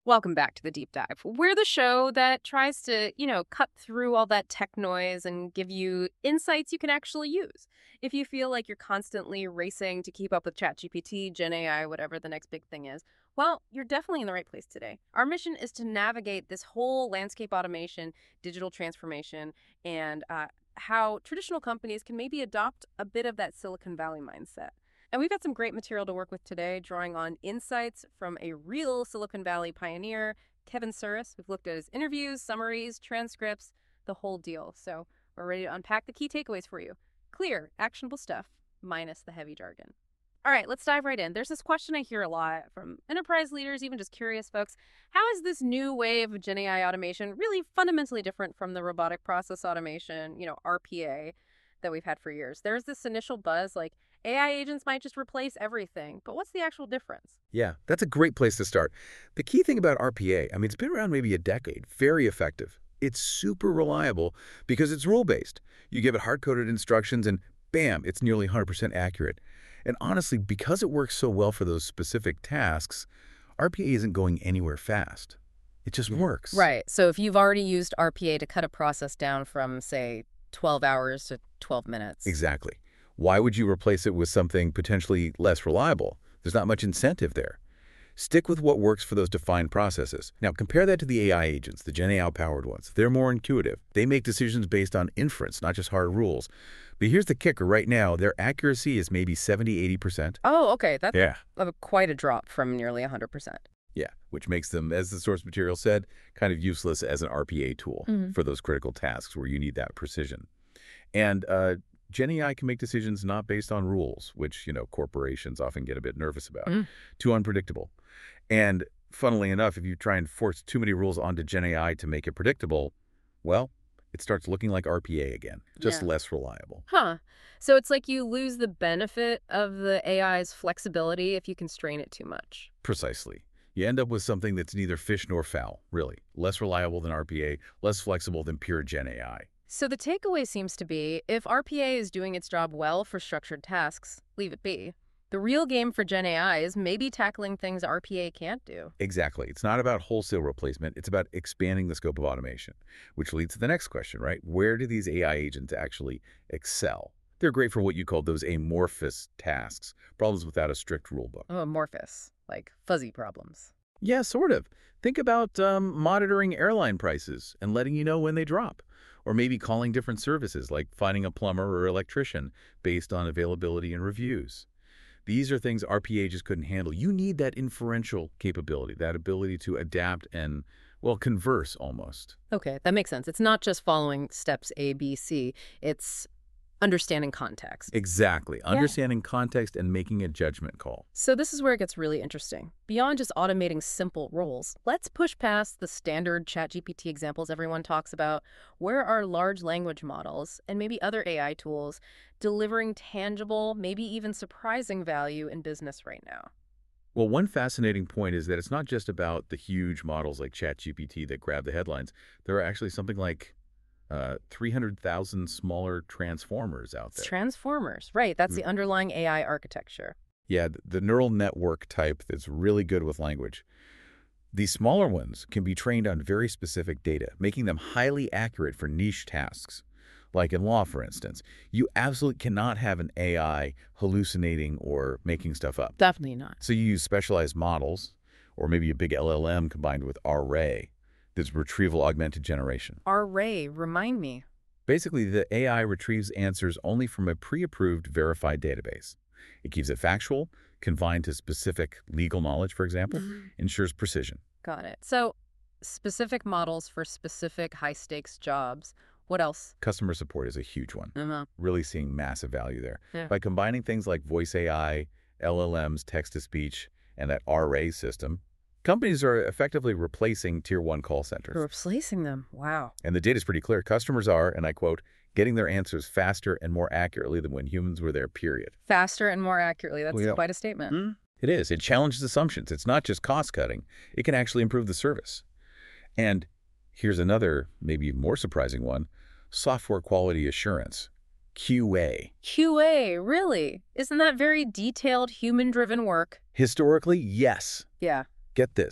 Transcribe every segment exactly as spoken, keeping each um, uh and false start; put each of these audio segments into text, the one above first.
Welcome back to the Deep Dive. We're the show that tries to, you know, cut through all that tech noise and give you insights you can actually use. If you feel like you're constantly racing to keep up with ChatGPT, Gen A I, whatever the next big thing is, well, you're definitely in the right place today. Our mission is to navigate this whole landscape automation, digital transformation, and uh, how traditional companies can maybe adopt a bit of that Silicon Valley mindset. And we've got some great material to work with today, drawing on insights from a real Silicon Valley pioneer, Kevin Suris. We've looked at his interviews, summaries, transcripts, the whole deal. So we're ready to unpack the key takeaways for you. Clear, actionable stuff, minus the heavy jargon. All right, let's dive right in. There's this question I hear a lot from enterprise leaders, even just curious folks. How is this new wave of Gen A I automation really fundamentally different from the robotic process automation, you know, R P A, that we've had for years? There's this initial buzz like, A I agents might just replace everything, but what's the actual difference? Yeah, that's a great place to start. The key thing about R P A, I mean, it's been around maybe a decade, very effective. It's super reliable because it's rule-based. You give it hard-coded instructions and bam, it's nearly one hundred percent accurate. And honestly, because it works so well for those specific tasks, R P A isn't going anywhere fast. It just works. Right. So if you've already used R P A to cut a process down from, say, twelve hours to twelve minutes. Exactly. Why would you replace it with something potentially less reliable? There's not much incentive there. Stick with what works for those defined processes. Now, compare that to the A I agents, the Gen A I-powered ones. They're more intuitive. They make decisions based on inference, not just hard rules. But here's the kicker. Right now, their accuracy is maybe seventy, eighty percent. Oh, okay. That's Yeah. a, quite a drop from nearly one hundred percent. Yeah, which makes them, as the source material said, kind of useless as an R P A tool Mhm. for those critical tasks where you need that precision. And uh, Gen A I can make decisions not based on rules, which, you know, corporations often get a bit nervous about. Mm. Too unpredictable. And funnily enough, if you try and force too many rules onto Gen A I to make it predictable, well, it starts looking like R P A again, just Yeah. less reliable. Huh. So it's like you lose the benefit of the A I's flexibility if you constrain it too much. Precisely. You end up with something that's neither fish nor fowl, really. Less reliable than R P A, less flexible than pure Gen A I. So the takeaway seems to be, if R P A is doing its job well for structured tasks, leave it be. The real game for Gen A I is maybe tackling things R P A can't do. Exactly. It's not about wholesale replacement. It's about expanding the scope of automation, which leads to the next question, right? Where do these A I agents actually excel? They're great for what you call those amorphous tasks, problems without a strict rule book. Oh, amorphous, like fuzzy problems. Yeah, sort of. Think about um, monitoring airline prices and letting you know when they drop. Or maybe calling different services like finding a plumber or electrician based on availability and reviews. These are things R P A just couldn't handle. You need that inferential capability, that ability to adapt and, well, converse almost. Okay, that makes sense. It's not just following steps A, B, C. It's understanding context. Exactly. Understanding context and making a judgment call. So this is where it gets really interesting. Beyond just automating simple roles, let's push past the standard ChatGPT examples everyone talks about. Where are large language models and maybe other A I tools delivering tangible, maybe even surprising value in business right now? Well, one fascinating point is that it's not just about the huge models like ChatGPT that grab the headlines. There are actually something like uh, three hundred thousand smaller transformers out there. Transformers, right. That's the underlying A I architecture. Yeah, th- the neural network type that's really good with language. These smaller ones can be trained on very specific data, making them highly accurate for niche tasks. Like in law, for instance, you absolutely cannot have an A I hallucinating or making stuff up. Definitely not. So you use specialized models, or maybe a big L L M combined with R A I, that's retrieval augmented generation. Array, remind me. Basically, the A I retrieves answers only from a pre-approved verified database. It keeps it factual, confined to specific legal knowledge, for example, ensures precision. Got it. So specific models for specific high-stakes jobs. What else? Customer support is a huge one. Uh-huh. Really seeing massive value there. Yeah. By combining things like voice A I, L L Ms, text-to-speech, and that R A I system, companies are effectively replacing tier one call centers. Replacing them. Wow. And the data is pretty clear. Customers are, and I quote, getting their answers faster and more accurately than when humans were there, period. Faster and more accurately. That's Well, yeah. quite a statement. Mm. It is. It challenges assumptions. It's not just cost-cutting. It can actually improve the service. And here's another, maybe more surprising one, software quality assurance, Q A. Q A, really? Isn't that very detailed, human-driven work? Historically, yes. Yeah. Get this.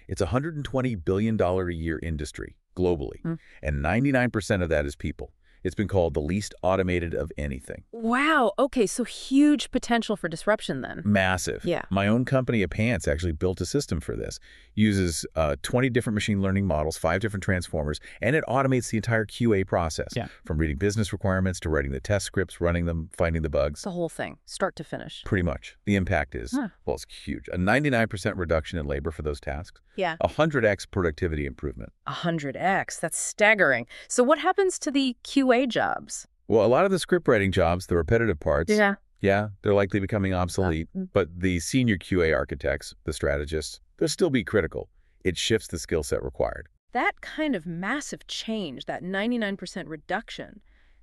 It's a one hundred twenty billion dollars a year industry globally, Mm. and ninety-nine percent of that is people. It's been called the least automated of anything. Wow. Okay, so huge potential for disruption then. Massive. Yeah. My own company, Apance, actually built a system for this. Uses uh, twenty different machine learning models, five different transformers, and it automates the entire Q A process. Yeah. From reading business requirements to writing the test scripts, running them, finding the bugs. The whole thing, start to finish. Pretty much. The impact is, Huh. well, it's huge. A ninety-nine percent reduction in labor for those tasks. Yeah. A one hundred x productivity improvement. one hundred x. That's staggering. So what happens to the Q A jobs? Well, a lot of the script writing jobs, the repetitive parts, yeah, they're likely becoming obsolete. Mm. But the senior Q A architects, the strategists, they'll still be critical. It shifts the skill set required. That kind of massive change, that ninety-nine percent reduction,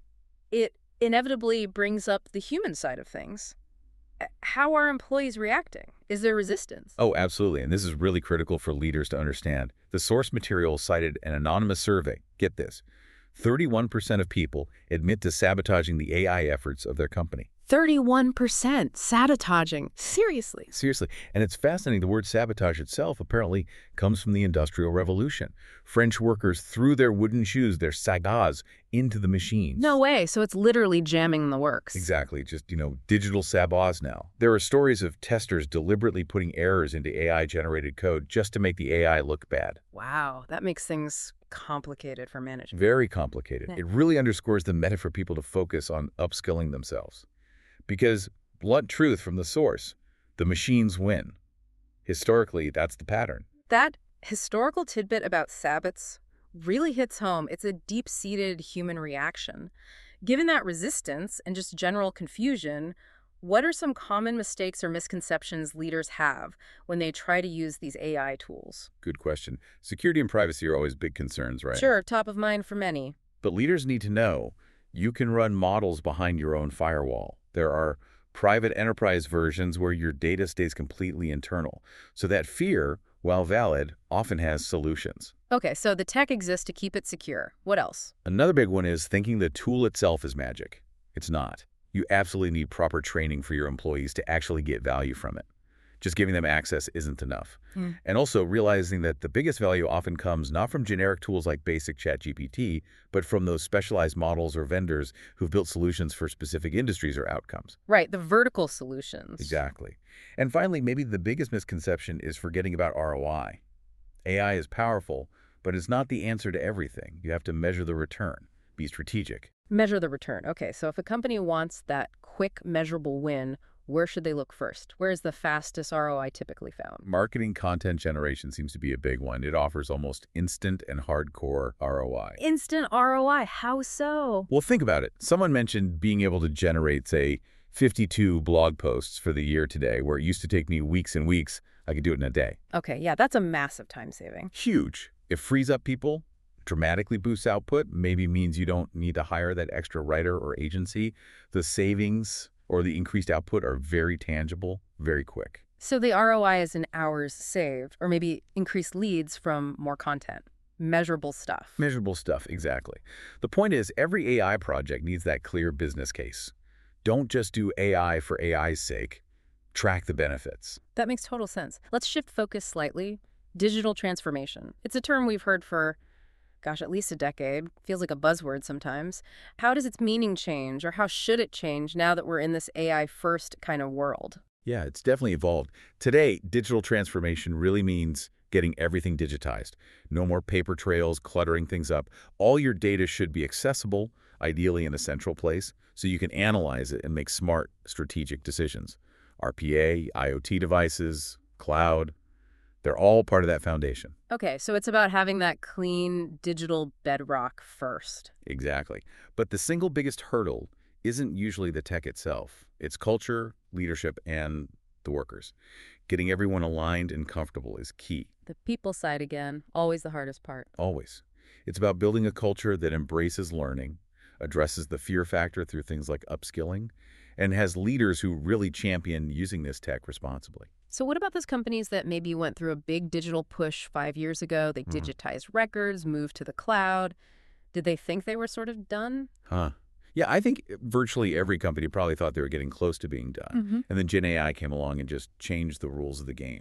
it inevitably brings up the human side of things. Uh, How are employees reacting? Is there resistance? Oh, absolutely. And this is really critical for leaders to understand. The source material cited an anonymous survey. Get this. thirty-one percent of people admit to sabotaging the A I efforts of their company. thirty-one percent sabotaging. Seriously. Seriously. And it's fascinating. The word sabotage itself apparently comes from the Industrial Revolution. French workers threw their wooden shoes, their sagas, into the machines. No way. So it's literally jamming the works. Exactly. Just, you know, digital sabots now. There are stories of testers deliberately putting errors into A I-generated code just to make the A I look bad. Wow. That makes things complicated for management. Very complicated. Yeah. It really underscores the meta for people to focus on upskilling themselves. Because, blunt truth from the source, the machines win. Historically, that's the pattern. That historical tidbit about sabots really hits home. It's a deep-seated human reaction. Given that resistance and just general confusion, what are some common mistakes or misconceptions leaders have when they try to use these A I tools? Good question. Security and privacy are always big concerns, right? Sure, top of mind for many. But leaders need to know you can run models behind your own firewall. There are private enterprise versions where your data stays completely internal. So that fear, while valid, often has solutions. Okay, so the tech exists to keep it secure. What else? Another big one is thinking the tool itself is magic. It's not. You absolutely need proper training for your employees to actually get value from it. Just giving them access isn't enough. Hmm. And also realizing that the biggest value often comes not from generic tools like basic ChatGPT, but from those specialized models or vendors who've built solutions for specific industries or outcomes. Right, the vertical solutions. Exactly. And finally, maybe the biggest misconception is forgetting about R O I. A I is powerful, but it's not the answer to everything. You have to measure the return, be strategic. Measure the return. Okay, so if a company wants that quick, measurable win, where should they look first? Where is the fastest R O I typically found? Marketing content generation seems to be a big one. It offers almost instant and hardcore R O I. Instant R O I. How so? Well, think about it. Someone mentioned being able to generate, say, fifty-two blog posts for the year today, where it used to take me weeks and weeks. I could do it in a day. Okay, yeah, that's a massive time saving. Huge. It frees up people, dramatically boosts output, maybe means you don't need to hire that extra writer or agency. The savings or the increased output are very tangible, very quick. So the R O I is in hours saved, or maybe increased leads from more content. Measurable stuff. Measurable stuff, exactly. The point is, every A I project needs that clear business case. Don't just do A I for A I's sake. Track the benefits. That makes total sense. Let's shift focus slightly. Digital transformation. It's a term we've heard for, gosh, at least a decade. Feels like a buzzword sometimes. How does its meaning change, or how should it change now that we're in this A I-first kind of world? Yeah, it's definitely evolved. Today, digital transformation really means getting everything digitized. No more paper trails, cluttering things up. All your data should be accessible, ideally in a central place, so you can analyze it and make smart, strategic decisions. R P A, IoT devices, cloud, they're all part of that foundation. Okay, so it's about having that clean digital bedrock first. Exactly. But the single biggest hurdle isn't usually the tech itself. It's culture, leadership, and the workers. Getting everyone aligned and comfortable is key. The people side again, always the hardest part. Always. It's about building a culture that embraces learning, addresses the fear factor through things like upskilling, and has leaders who really champion using this tech responsibly. So what about those companies that maybe went through a big digital push five years ago? They Mhm. digitized records, moved to the cloud. Did they think they were sort of done? Huh. Yeah, I think virtually every company probably thought they were getting close to being done. Mm-hmm. And then Gen A I came along and just changed the rules of the game.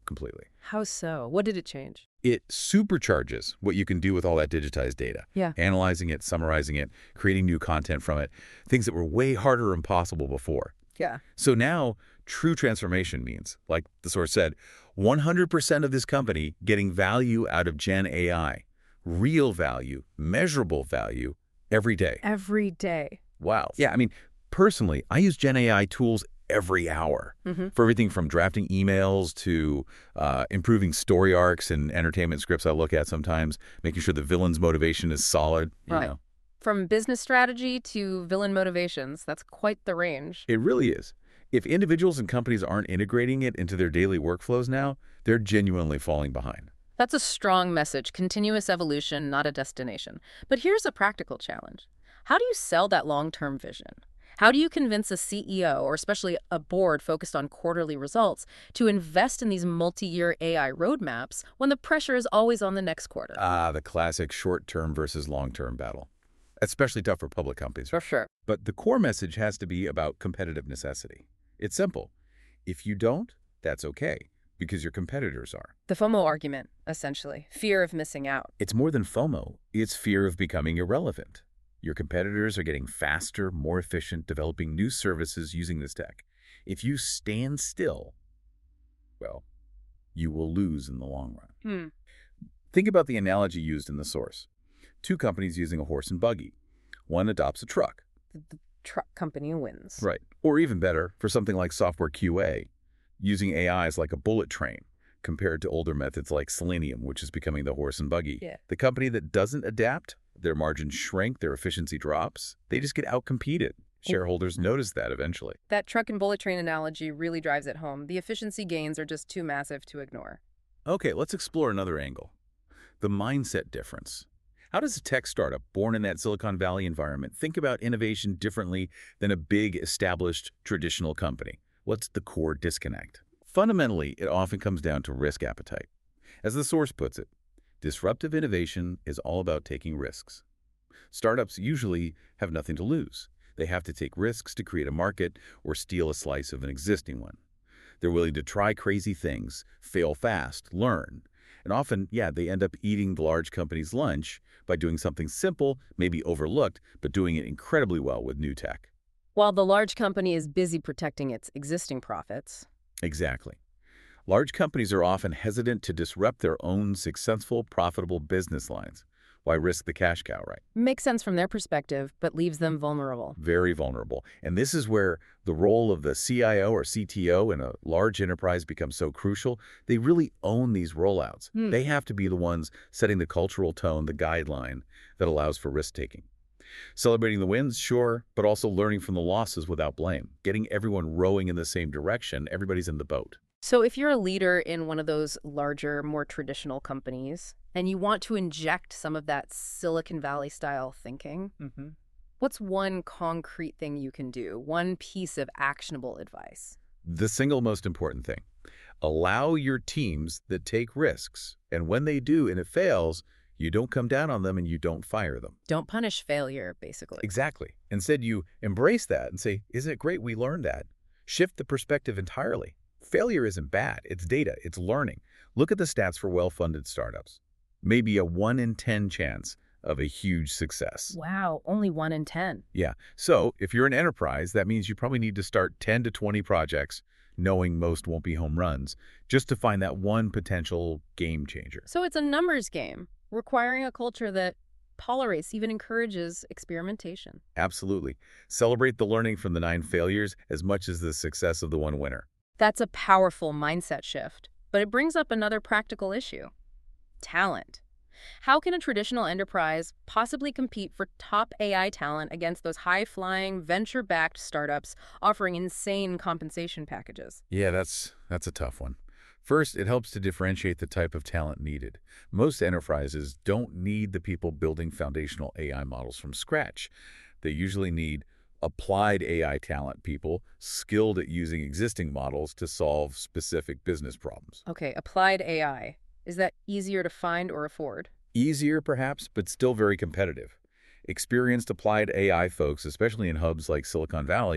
completely. How so? What did it change? It supercharges what you can do with all that digitized data. Yeah. Analyzing it, summarizing it, creating new content from it, things that were way harder or impossible before. Yeah. So now, true transformation means, like the source said, one hundred percent of this company getting value out of Gen A I. Real value, measurable value, every day. Every day. Wow. Yeah, I mean, personally, I use Gen A I tools every hour Mm-hmm. for everything from drafting emails to uh, improving story arcs and entertainment scripts I look at sometimes, making sure the villain's motivation is solid. You Right. know. From business strategy to villain motivations, that's quite the range. It really is. If individuals and companies aren't integrating it into their daily workflows now, they're genuinely falling behind. That's a strong message. Continuous evolution, not a destination. But here's a practical challenge. How do you sell that long-term vision? How do you convince a C E O, or especially a board focused on quarterly results, to invest in these multi-year A I roadmaps when the pressure is always on the next quarter? Ah, the classic short-term versus long-term battle. Especially tough for public companies. For sure. But the core message has to be about competitive necessity. It's simple. If you don't, that's okay, because your competitors are. The FOMO argument, essentially. Fear of missing out. It's more than FOMO. It's fear of becoming irrelevant. Your competitors are getting faster, more efficient, developing new services using this tech. If you stand still, well, you will lose in the long run. Hmm. Think about the analogy used in the source. Two companies using a horse and buggy. One adopts a truck. The, the truck company wins. Right. Or even better, for something like software Q A, using A I is like a bullet train compared to older methods like Selenium, which is becoming the horse and buggy. Yeah. The company that doesn't adapt, their margins shrink, their efficiency drops. They just get outcompeted. Shareholders notice that eventually. That truck and bullet train analogy really drives it home. The efficiency gains are just too massive to ignore. Okay, let's explore another angle. The mindset difference. How does a tech startup born in that Silicon Valley environment think about innovation differently than a big, established, traditional company? What's the core disconnect? Fundamentally, it often comes down to risk appetite. As the source puts it, disruptive innovation is all about taking risks. Startups usually have nothing to lose. They have to take risks to create a market or steal a slice of an existing one. They're willing to try crazy things, fail fast, learn. And often, yeah, they end up eating the large company's lunch by doing something simple, maybe overlooked, but doing it incredibly well with new tech. While the large company is busy protecting its existing profits. Exactly. Large companies are often hesitant to disrupt their own successful, profitable business lines. Why risk the cash cow, right? Makes sense from their perspective, but leaves them vulnerable. Very vulnerable. And this is where the role of the C I O or C T O in a large enterprise becomes so crucial. They really own these rollouts. Hmm. They have to be the ones setting the cultural tone, the guideline that allows for risk-taking. Celebrating the wins, sure, but also learning from the losses without blame. Getting everyone rowing in the same direction. Everybody's in the boat. So if you're a leader in one of those larger, more traditional companies, and you want to inject some of that Silicon Valley style thinking, Mm-hmm. what's one concrete thing you can do? One piece of actionable advice? The single most important thing. Allow your teams that take risks. And when they do and it fails, you don't come down on them and you don't fire them. Don't punish failure, basically. Exactly. Instead, you embrace that and say, isn't it great we learned that? Shift the perspective entirely. Failure isn't bad. It's data. It's learning. Look at the stats for well-funded startups. Maybe a one in ten chance of a huge success. Wow, only one in ten. Yeah. So if you're an enterprise, that means you probably need to start ten to twenty projects, knowing most won't be home runs, just to find that one potential game changer. So it's a numbers game, requiring a culture that tolerates, even encourages experimentation. Absolutely. Celebrate the learning from the nine failures as much as the success of the one winner. That's a powerful mindset shift, but it brings up another practical issue. Talent. How can a traditional enterprise possibly compete for top A I talent against those high-flying, venture-backed startups offering insane compensation packages? Yeah, that's that's a tough one. First, it helps to differentiate the type of talent needed. Most enterprises don't need the people building foundational A I models from scratch. They usually need applied A I talent people skilled at using existing models to solve specific business problems. Okay, applied A I. Is that easier to find or afford? Easier, perhaps, but still very competitive. Experienced applied A I folks, especially in hubs like Silicon Valley,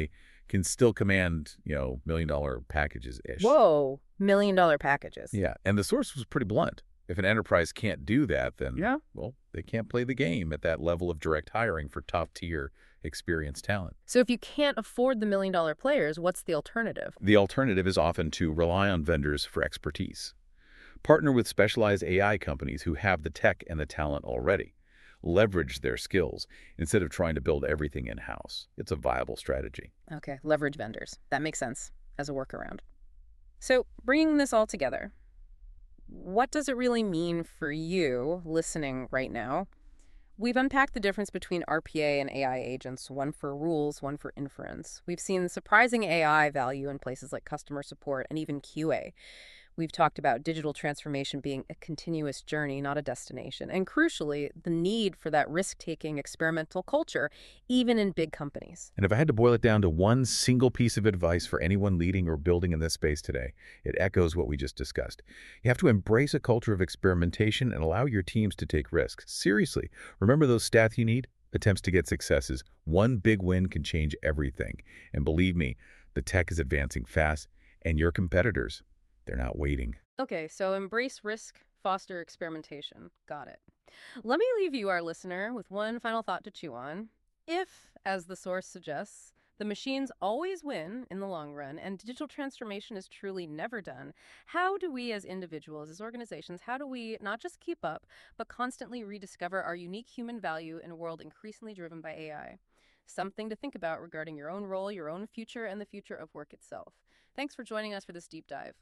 can still command, you know, million-dollar packages-ish. Whoa, million dollar packages. Yeah, and the source was pretty blunt. If an enterprise can't do that, then, Yeah. well, they can't play the game at that level of direct hiring for top-tier experienced talent. So if you can't afford the million dollar players, what's the alternative? The alternative is often to rely on vendors for expertise. Partner with specialized A I companies who have the tech and the talent already. Leverage their skills instead of trying to build everything in-house. It's a viable strategy. Okay, leverage vendors. That makes sense as a workaround. So bringing this all together, what does it really mean for you listening right now? We've unpacked the difference between R P A and A I agents, one for rules, one for inference. We've seen surprising A I value in places like customer support and even Q A. We've talked about digital transformation being a continuous journey, not a destination. And crucially, the need for that risk-taking experimental culture, even in big companies. And if I had to boil it down to one single piece of advice for anyone leading or building in this space today, it echoes what we just discussed. You have to embrace a culture of experimentation and allow your teams to take risks. Seriously, remember those stats you need? Attempts to get successes. One big win can change everything. And believe me, the tech is advancing fast, and your competitors, they're not waiting. Okay, so embrace risk, foster experimentation. Got it. Let me leave you, our listener, with one final thought to chew on. If, as the source suggests, the machines always win in the long run and digital transformation is truly never done, how do we as individuals, as organizations, how do we not just keep up, but constantly rediscover our unique human value in a world increasingly driven by A I? Something to think about regarding your own role, your own future, and the future of work itself. Thanks for joining us for this deep dive.